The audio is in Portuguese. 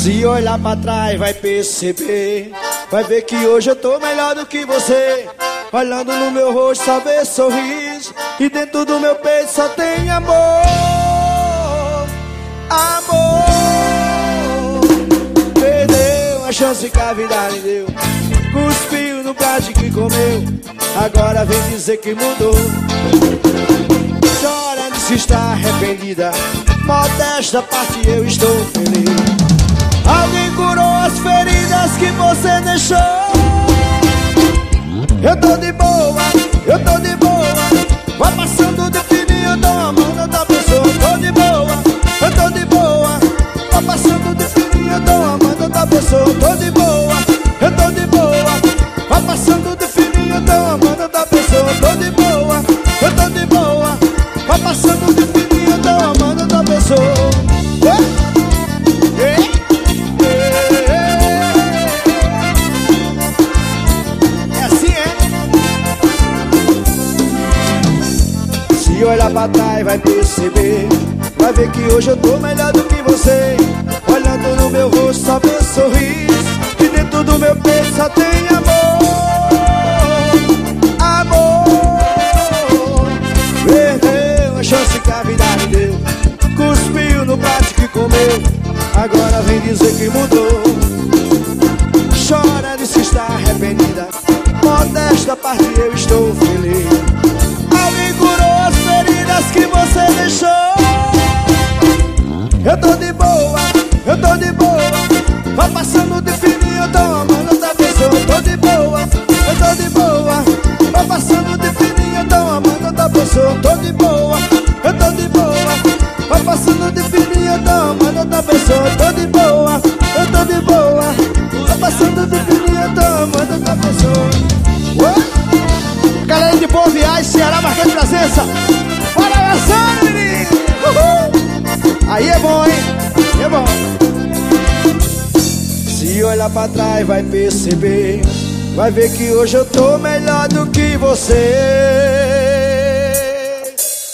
Se olhar pra trás vai perceber, vai ver que hoje eu tô melhor do que você. Olhando no meu rosto só vê sorriso, e dentro do meu peito só tem amor. Amor. Perdeu a chance que a vida lhe deu, cuspiu no prato que comeu, agora vem dizer que mudou. Chora de se estar arrependida, modesta parte eu estou feliz. Alguém curou as feridas que você deixou. Eu tô de boa, eu tô de boa. Vai passando de fininho, eu tô amando outra pessoa. Tô de boa, eu tô de boa. Vai passando de fininho, eu tô amando outra pessoa. Tô de boa, eu tô de boa. Vai passando de fininho, eu tô amando outra pessoa. Tô de boa, eu tô de boa. Vai passando de fininho, eu tô amando outra pessoa. Se olhar pra trás vai perceber, vai ver que hoje eu tô melhor do que você. Olhando no meu rosto só vê sorriso, e dentro do meu peito só tem amor. Amor. Perdeu a chance que a vida lhe deu, cuspiu no prato que comeu, agora vem dizer que mudou. Chora de se estar arrependida, modesta parte eu estou feliz. Alguém curou as feridas que você deixou. Eu tô de boa, eu tô de boa. Vai passando de fininho, eu tô amando outra pessoa. Tô de boa, eu tô de boa. Vai passando de fininho, eu tô amando outra pessoa. Tô de boa, eu tô de boa. Vai passando de fininho, eu tô amando outra pessoa. Tô de boa, eu tô de boa. Vai passando de fininho, eu tô amando outra pessoa. Galera de Boa Viagem, Ceará, marcando presença. Bora, Marcelo! Aí é bom, hein? É bom. Se olhar pra trás vai perceber, vai ver que hoje eu tô melhor do que você.